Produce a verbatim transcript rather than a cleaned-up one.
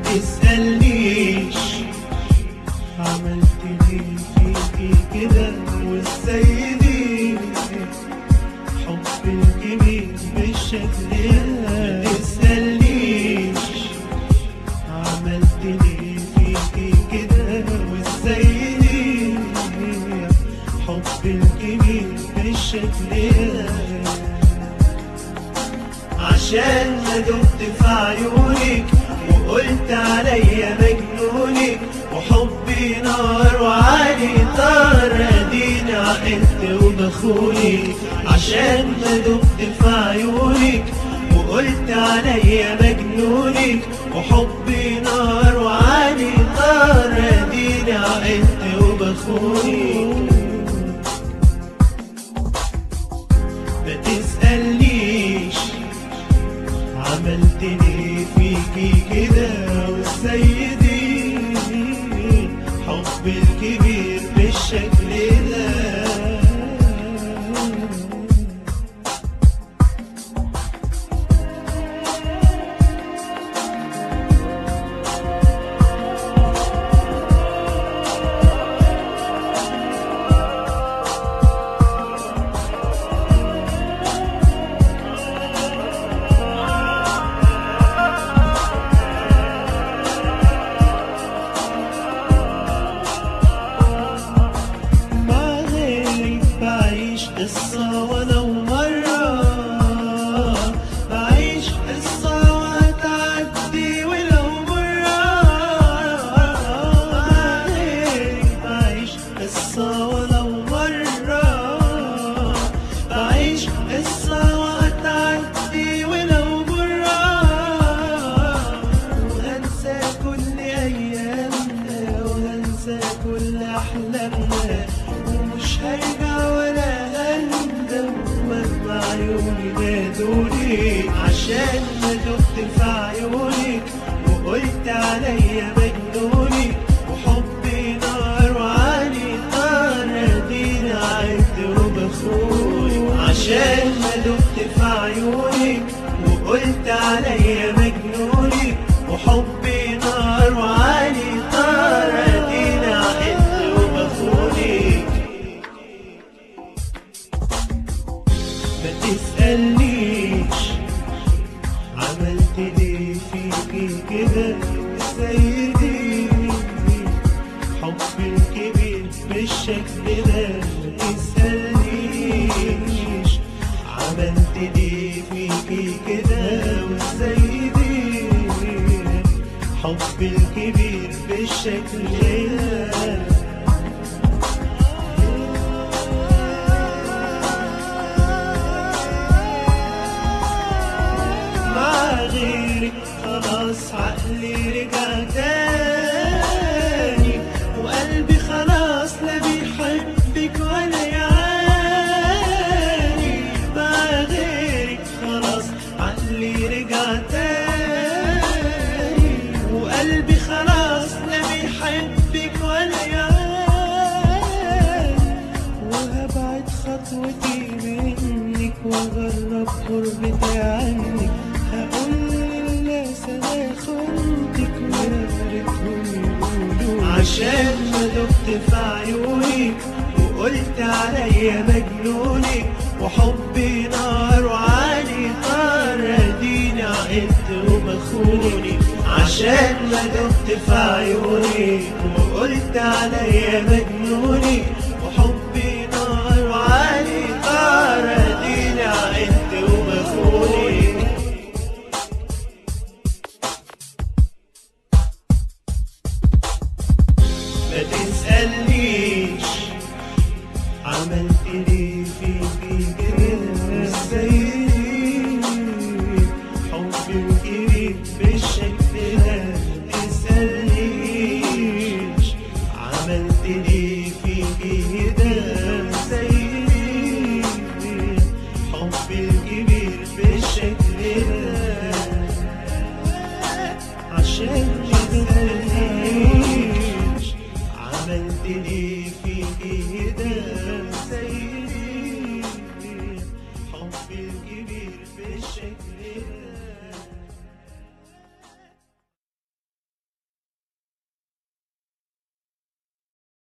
تسألنيش عملت ليه فيكي كده، وازاي دي حب الكبير بالشكل ده. تسألنيش عملت ليه فيكي كده، وازاي دي حب الكبير بالشكل ده. عشان ما دمت في عيونك وقلت عليا مجنونك، وحبي نار وعلي طار، اديني عقلت وبخونك. عشان ما دمت في عيونك وقلت عليا مجنونك، وحبي نار وعلي طار، اديني عقلت وبخونك. ما تسألنيش عملت ليه فيكي كده، وازاي دي حب الكبير بالشكل ده. قصة ولو مرة، بعيش قصة وهتعدي ولو مرة. بعيش قصة ولو مرة، بعيش قصة وهتعدي ولو مرة. وهنسى كل أيامنا وهنسى كل أحلامنا، ومش هرجع ولا عيوني نادوني. عشان ما دمت في عيونك وقلت عليا مجنونك، وحبي نار وعلي طار، اديني عدت وبخونك. عشان ما دمت في عيونك وقلت عليا مجنونك، وحبي نار وعلي طار، اديني عدت وبخونك. ما تسألنيش عملت ليه فيكي كده، ازاي دي حب الكبير بالشكل ده. ما تسألنيش عملت ليه فيكي كده، وازاي دي حب الكبير بالشكل ده. خلاص عقلي رجع تاني، وقلبي خلاص لا بيحبك ولا يعاني. مع غيرك خلاص عقلي رجع تاني، وقلبي خلاص لا بيحبك ولا يعاني. وهبعد خطوتي منك واجرب قربتي عنك، هقول أنا خنتك وياريتهم يقولوا. عشان ما دمت في عيونك وقلت عليا مجنونك، وحبي نار وعلي طار، اديني عقلت وبخونك. عشان ما دمت في عيونك وقلت عليا مجنونك، وحبي نار وعلي طار، اديني عقلت وبخونك. ما تسألنيش عملت ليه فيكي كده، ازاي حب الكبير بالشكل ده. ما تسألنيش عملت ليه فيكي كده، ازاي حب الكبير بالشكل ده. عشان ما تسألنيش عملت ليه فيكي كده، زي حب الكبير بالشكل ده.